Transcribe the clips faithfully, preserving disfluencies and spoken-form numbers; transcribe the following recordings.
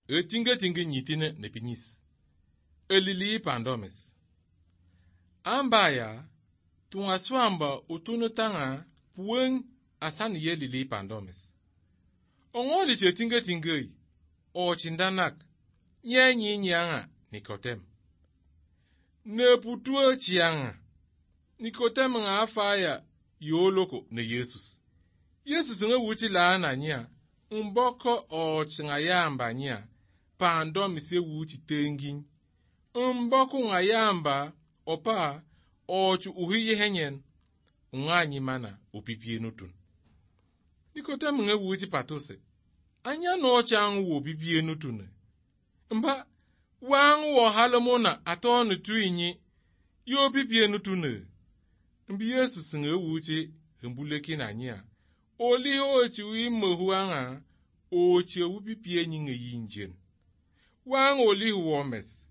e tinge tinge nyitine ne pinis. Elili pandomes. Ambaya, tunga swamba utunu tanga pueng asani ye lili pandomes. Ongoli che tinge tinge, o chindanak, nye nye nyanga, Nikotem. Ne putua chianga, Nikotem nga afaya, yoloko ne Yesus. Yesus nga wuchi laana nya, mboko o chingayamba nya, pandomise wuchi tengin. Mboko ngayamba, opa, ochu uhiye henyen, unganyi mana upipie nutun. Nikotem nga wuchi patose, anya no changu upipie nutun. Mba, wangu wo halomona atonu tuinyi, yo pipie nutun. Mbi Yesus nga wuchi, mbuleki na nya, oli ochi wime huanga, ochi upipie nyinge yinjen. Wangu oli huomes.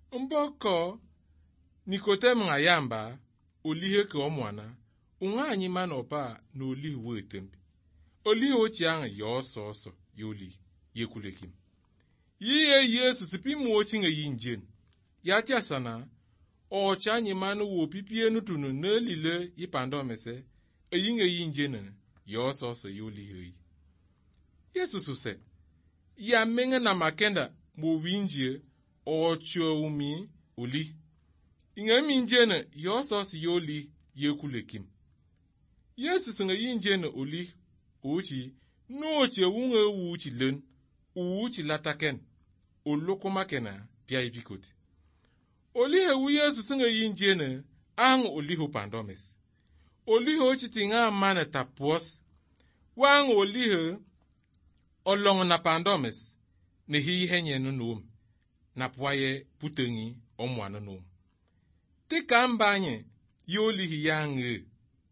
Mboko, Nikotem ngayamba, olihe ke omwana, unganyi manopa no olihe wetembi. Olihe ochianga yoso oso, yoli, yekulekim. Yiye Yesu sipimu ochinga yinjen. Yatia sana, ochanyi manu wopipie nutunu nelile yipandomese, e yinga yinjene, yoso oso yoli hei. Yesu suse, ya menge na makenda mwinjie, ocho umi, uli. Inga minjene, yosos yoli, yekulekim. Yesu sunga yinjene uli, uchi, noche unge uchi len, uchi lataken, ulukumakena, pia ipikoti. Olihe u Yesu sunga yinjene, ang oliho pandomes. Olihe uchi tinga mane tapuos, wang olihe, olong na pandomes, ne hi henye nunum, na pwaye putengi omwana num. Tika mbanye, yoli hiyange.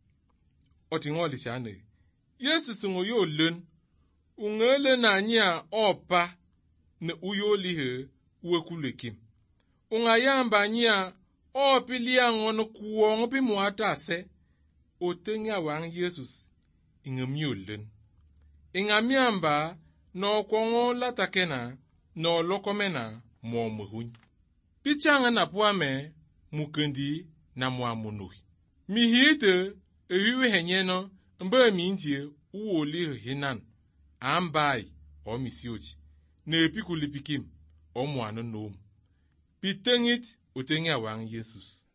Otingoli chane. Yesu sungo yo len, ungele na nya opa, ne uyoli he, uwekulekim. Ungayamba nya, opi liangono kuongopi muatase, otenga wang Yesus, ingamyo len. Ingamiamba, no kongo latakena, no lokomena, mo muhuny. Pichanga na puame, mukendi na muamunuhi. Mihite, ehiwe henyeno, mbe minjie, uoli hinan, ambai, o misiochi, ne epikulipikim, o muano nom. Pitengit, utenga wang Yesus.